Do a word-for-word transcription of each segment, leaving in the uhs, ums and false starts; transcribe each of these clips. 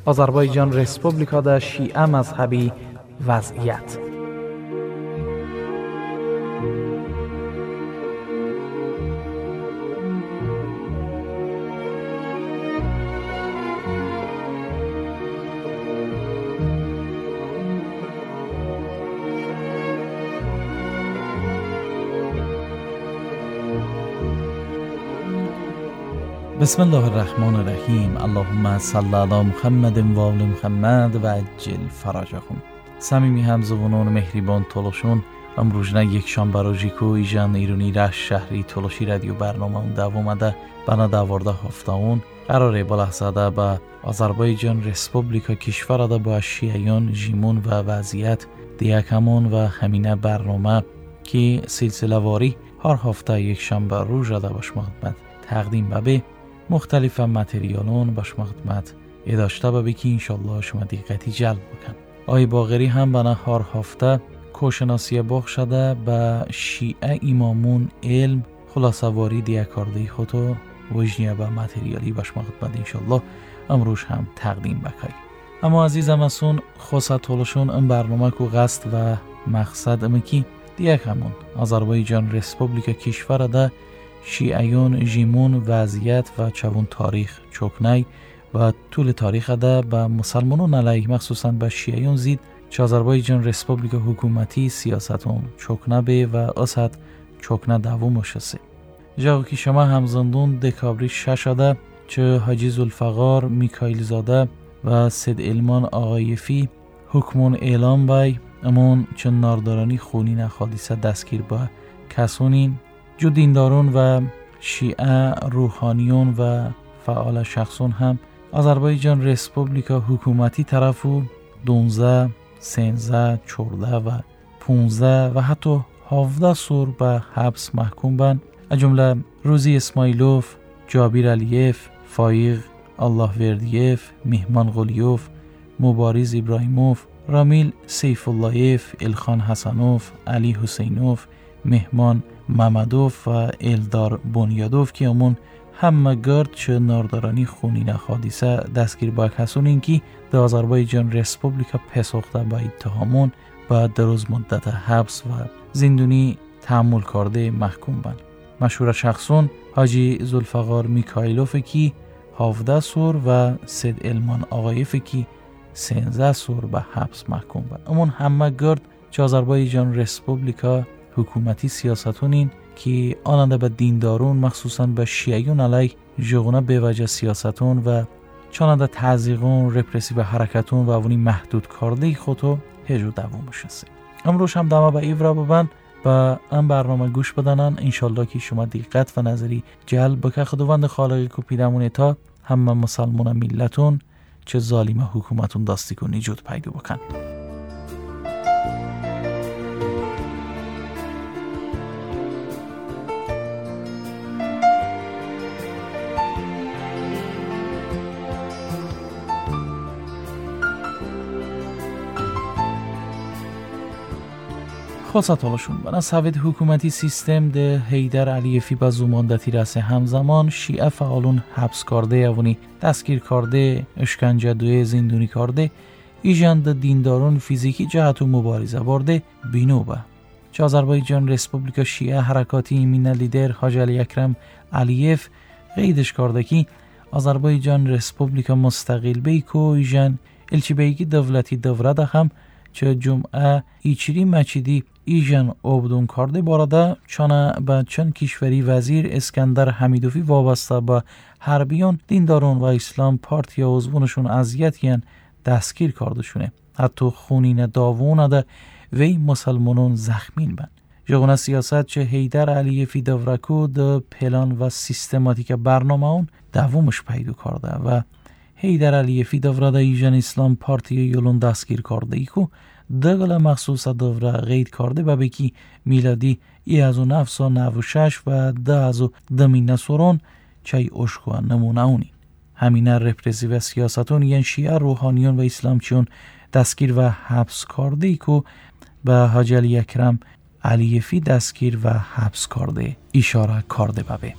آذربایجان رسپوبلیکا در شیعه مذهبی وضعیت. بسم الله الرحمن الرحیم. اللهم صل علی محمد و آل محمد و عجل فرجهم. صمیمی همزبانان مهربان تلاشون، امروزنا یک شنبه روزی که ایجان ایرانی رش شهری تلاشی رادیو برنامه اون دوام ده بنا دوارده هفتهون قراره با لحظه ده با آذربایجان رسپوبلیکا کشور ده با شیعیان جیمون و وضعیت دیکمون و همینه برنامه که سلسله واری هر هفته یک شنبه روز ده باش خدمت تقدیم به مختلف متریالون باش خدمت اداشته به که انشالله شما دقتی جلب بکن. آی باغری هم بنا هر هفته کوشناسی باغ شده به شیعه امامون علم خلاصه واری دیکارده خودو وجنیه به متریالی باش خدمت انشالله امروز هم تقدیم بکای. اما عزیزم اسون خواست طولشون این برنامه کو قصد و مقصد اما کی دیگه همون آذربایجان رسپوبلیکا کشور ده شیعیون جیمون وضعیت و چون تاریخ چوکنای و طول تاریخ ده به مسلمانون علیه مخصوصا به شیعیون زید چه آذربایجان رسپوبلیکا حکومتی سیاستون چوکنه به و اسد چوکنه دوم شسه. جاگو که شما همزندون دکابری شش ده چه حاجی ذوالفقار میکائیل زاده و سید علمان آقایفی حکمون اعلام بای امون چون ناردارانی خونین حادثه دستگیر با کسونین جو دیندارون و شیعه روحانیون و فعال شخصون هم آذربایجان رسپوبلیکا حکومتی طرفو دونزده، سینزده، چورده و پونزده و حتی هفده سور به حبس محکوم بند. از جمله روزی اسماعیلوف، جابیر علیف، فایق الله وردیف، مهمان قلیوف، مبارز ابراهیموف، رامیل سیف اللهیف، الخان حسنوف، علی حسینوف، مهمان محمدوف و الدار بنیادوف که امون همه گرد چه ناردارانی خونین حادثه دستگیر با کسونین که در آذربایجان رسپوبلیکا پسخته با اتهامون و دروز مدت حبس و زندونی تحمل کرده محکوم بند. مشهور شخصون حاجی ذوالفقار میکائیلوف که هفده سور و سید علمان آقایف که سیزده سور به حبس محکوم بند. امون همه گرد چه آذربایجان رسپوبلیکا حکومتی سیاستونین که آننده به دیندارون مخصوصا به شیعیون علیه جغونه به وجه سیاستون و چاننده تعذیقون رپرسی به حرکتون و اونی محدود کرده خودو هجو دوامش هسته. امروز هم دمه به ایورا ببند و این برنامه گوش بدنن انشالله که شما دقت و نظری جلب بکه خداوند خالقی که پیدمونه تا همه مسلمان ملتون چه ظالم حکومتون دستی کنی جود پیدا بکن. خواست حالشون بنا سوید حکومتی سیستم ده حیدر علیفی با زماندتی رسه همزمان شیعه فعالون حبس کرده یونی دستگیر کرده اشکنجه دوی زندونی کرده ایجند دیندارون فیزیکی جهت و مبارزه برده بینوبه. چه آذربایجان رسپوبلیکا شیعه حرکاتی ایمین لیدر حاج علی اکرم علیف قیدش کرده که آذربایجان رسپوبلیکا مستقل بیکو ایجن الچی بیگی دولتی دوره ده هم چه جمعه ایچری مچیدی ایجان عبدون کرده بارده چانه به چند کشوری وزیر اسکندر حمیدوفی وابسته به حربیان دیندارون و اسلام پارتی عضوونشون اذیت یان دستگیر کرده شونه. حتی خونین داوونه ده وی مسلمانون زخمین بند. جغونه سیاست چه حیدر علیفی دورکو ده پلان و سیستماتیک برنامه اون دوامش پیدا کرده و حیدر علیفی دوره ده ایجان اسلام پارتی یولون دستگیر کرده ای که دقل مخصوص دوره غید کرده و بکی میلادی ای از و نفس و نو و شش و ده از و دمین نسورون چای اشکو نمونه اونین. همینه رپرسی و سیاستون یعنی شیعه روحانیون و اسلامچیون دستگیر و حبس کرده ای که به حاج علی اکرم علیفی دستگیر و حبس کرده اشاره کرده ببه.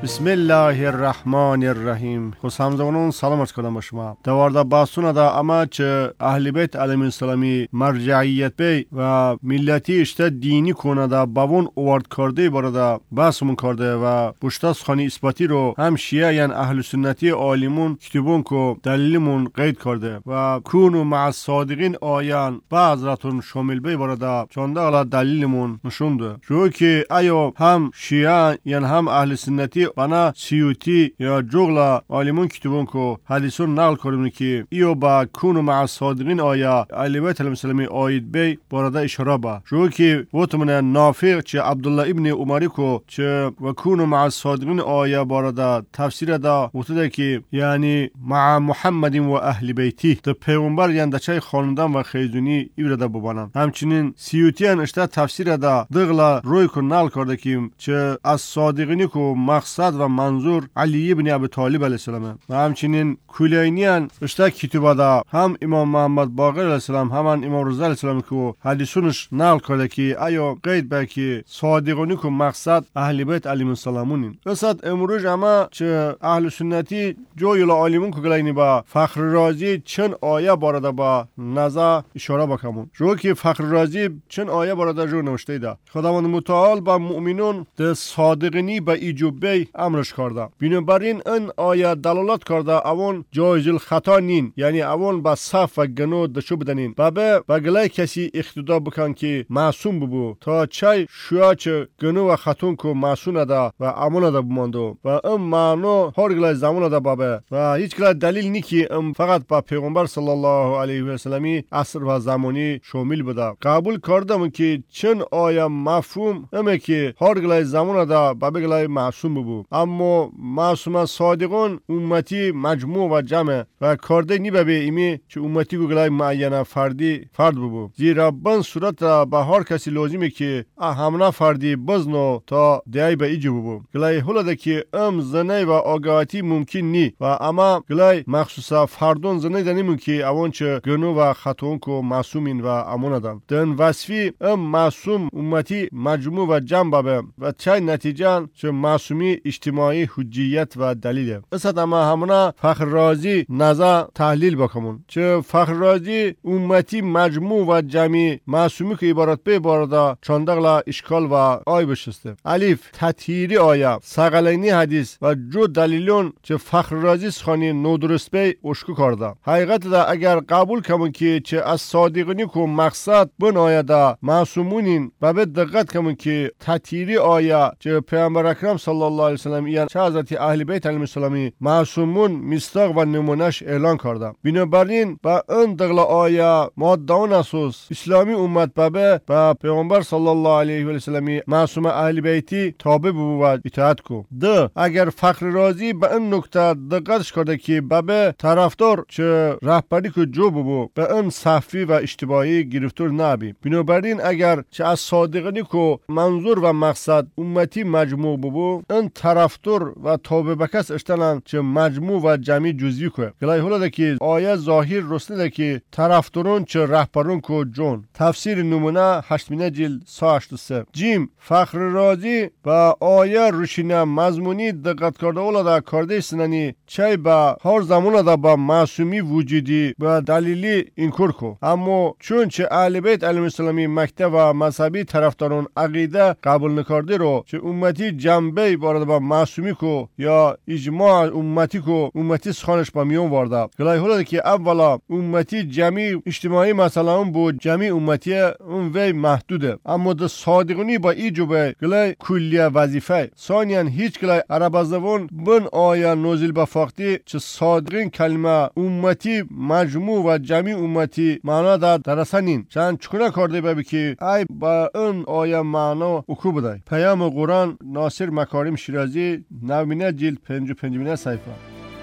بسم الله الرحمن الرحیم. خوش همزمانان سلام عرض کنم به شما. دوارده بحثونه دا اما چه اهل بیت علیهم السلامی مرجعیت بی و ملتی اشته دینی کنه دا باون اوارد کرده برده بحثمون کرده و بشتاس خانی اثباتی رو هم شیعه یعنی اهل سنتی عالمون کتبون که دلیلمون قید کرده و کونو مع الصادقین آیان بعضراتون شامل بی برده چونده غلا دلیلمون نشونده رو که ایو هم شیعه یعنی هم اهل سنتی بنا سیوتی یا جغلا عالمون کتبون که حدیثون نقل کردن که ایو با کونو مع الصادقین آیا اهل بیت علیهم السلام آید بی برده اشاره با رو که وطمونه نافع چه عبدالله ابن عمری کو چه و کونو مع الصادقین آیا برده تفسیر دا وطده که یعنی مع محمد و اهل بیتی ده پیغمبر یعنی دچه خاندان و خیزونی ایورده ببانن. همچنین سیوتیان اشته تفسیر دا دغلا روی که نقل کرده که چه از صادقینی که مقصد و منظور علی ابن ابی طالب علیه السلام و همچنین کلینیان اشته کتبه دا هم امام محمد باقر علیه السلام همان امام رضا علیه السلام که حدیثونش نقل کرده که آیا قید به که صادقینی که مقصد اهل بیت علیهم السلامونین. وسط امروز اما چه اهل سنتی جویل عالمون که گلینی با فخر رازی چند آیه بارده با نظر اشاره بکنمون جو که فخر رازی چند آیه بارده جو نوشته ده خداوند متعال با مؤمنون ده صادقینی به ایجوبی امرش کرده بنابراین این آیه دلالت کرده اون جایز الخطا نین یعنی اون با صف و گناه دشو بدنین بابه با گلای کسی اقتدا بکن که معصوم ببو تا چای شویا چه گناه و خطون که معصوم ده و امون ده بماندو و ام معنی هر گلای زمان ده بابه و هیچ گلای دلیل نی که ام فقط با پیغمبر صلی الله علیه و سلمی عصر و زمانی شامل بوده. قبول کردم که چند آیه مفهوم امه که هر گلای زمان ده بابه گلای معصوم ببو اما معصوم صادقون امتی مجموع و جمع و کرده نی به ایمی چه امتی گلای معینه فردی فرد ببو زیرا بن صورت را به هر کسی لازمه که همنا فردی بزنو تا دیای به ایجو ببو گلای هلده که ام زنه و آگاهی ممکن نی و اما گلای مخصوصا فردون زنه دنیمون که اون چه گنو و خطون کو معصومین و اموندن دن وصفی ام معصوم امتی مجموع و جمع بابه و چه نتیجه چه معصومی اجتماعی حجیت و دلیله. اصد اما همونا فخر رازی نظر تحلیل بکنمون چه فخر رازی امتی مجموع و جمعی معصومی که عبارت به عبارت چندغلا اشکال و آی بشسته الف تطهیری آیه سقلینی حدیث و جو دلیلون چه فخر رازی سخانی نودرست به اشکو کرده حقیقت دا اگر قبول کمون که چه از صادقینی که مقصد بن آیه دا معصومونین و به دقت کمون که تطهیری آیه چه پیامبر اکرم صلی الله علیه وسلم یعنی چه حضرت اهل بیت علیهم السلام معصومون مستاق و نمونش اعلان کرده بنابراین با اون دغلا آیه ماده اون اساس اسلامی امت بابه با پیغمبر صلی الله علیه و سلم معصوم اهل بیتی تابع بو و اطاعت کو. ده اگر فخر رازی به این نکته دقتش کرده که بابه طرفدار چه رهبری که جو بو به این صفی و اشتباهی گرفتار نبی بنابراین اگر چه از صادقینی که منظور و مقصد امتی مجموع بو این طرفدار و تابع بکس اشتنن چه مجموع و جمعی جزئی که گلای هولا که آیه ظاهر رسنده که طرفدارون چه رهبرون که جون تفسیر نمونه هشتمینه جلد صد و هشتاد و سه جیم فخر رازی با آیه روشینه مضمونی دقت کرده اولا دا کرده سننی چه با هر زمان دا با معصومی وجودی با دلیلی انکار کو اما چون چه اهل بیت علیهم السلام مکتب و مذهبی طرفدارون عقیده قبول نکرده رو چه امتی جنبه بارد با معصومی کو یا اجماع امتی کو امتی سخانش با میون وارده گلای هولا که اولا امتی جمعی اجتماعی مثلا اون بود جمعی امتی اون وی محدوده اما ده صادقونی با ایجوبه گلای کلیه وظیفه ثانیاً هیچ گلای عرب زبان بن آیه نازل بفاقتی چه صادقین کلمه امتی مجموع و جمعی امتی معنا در درسنین چند چکنه کرده ببی که ای با اون آیه معنا اکو بده. پیام قرآن ناصر مکارم شیرازی نومینه جلد پنج و پنجمینه صحیفه.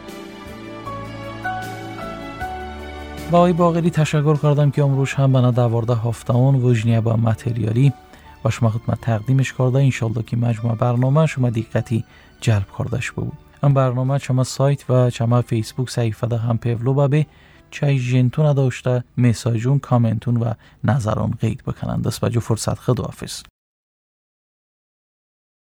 با آقای باقری تشکر کردم که امروز هم بنا دوارده هفتهان وجنیه با متریالی و شما خدمت تقدیمش کرده انشالله که مجموع برنامه شما دقتی جلب کردش بود. این برنامه شما سایت و شما فیسبوک صحیفه ده هم پیولو بابه چای جنتون داشته میساجون کامنتون و نظرون قید بکنند. دست بجو فرصت خداحافظ.